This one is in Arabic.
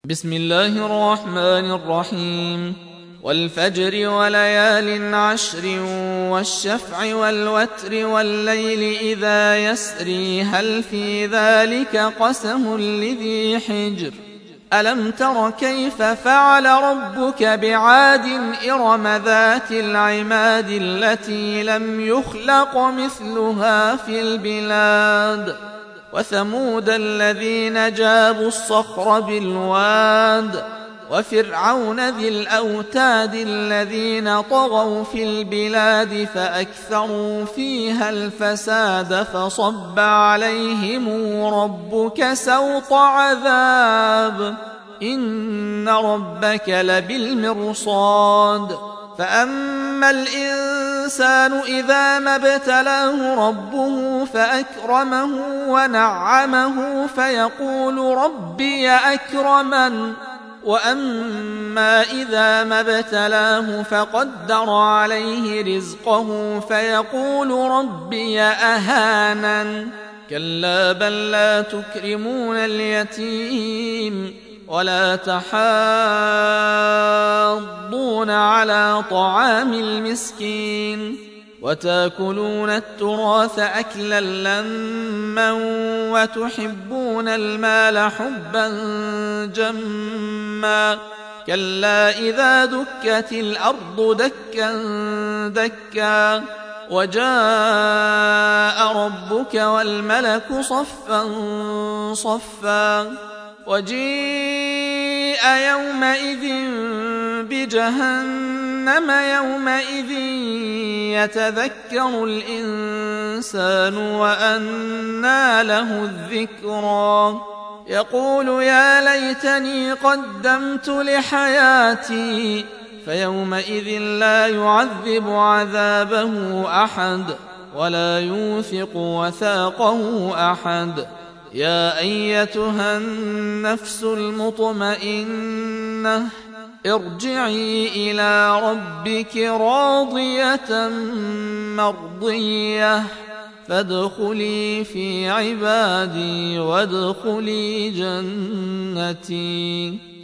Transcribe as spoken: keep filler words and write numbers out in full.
بسم الله الرحمن الرحيم. والفجر وليال عشر والشفع والوتر والليل إذا يسري هل في ذلك قسم لذي حجر ألم تر كيف فعل ربك بعاد إرم ذات العماد التي لم يخلق مثلها في البلاد وثمود الذين جابوا الصخر بالواد وفرعون ذي الأوتاد الذين طغوا في البلاد فأكثروا فيها الفساد فصب عليهم ربك سوط عذاب إن ربك لبالمرصاد فأما الإنسان إذا ما ابتلاه ربه فأكرمه ونعمه فيقول ربي أكرمن وأما إذا ما ابتلاه فقدر عليه رزقه فيقول ربي أهانن كلا بل لا تكرمون اليتيم ولا تحاضون على طعام المسكين وتاكلون التراث أكلا لما وتحبون المال حبا جما كلا إذا دكت الأرض دكا دكا وجاء ربك والملك صفا صفا وجيء يومئذ بجهنم يومئذ يتذكر الإنسان وأنى له الذكرى يقول يا ليتني قدمت لحياتي فيومئذ لا يعذب عذابه أحد ولا يوثق وثاقه أحد يا أيتها النفس المطمئنة ارجعي إلى ربك راضية مرضية فادخلي في عبادي وادخلي جنتي.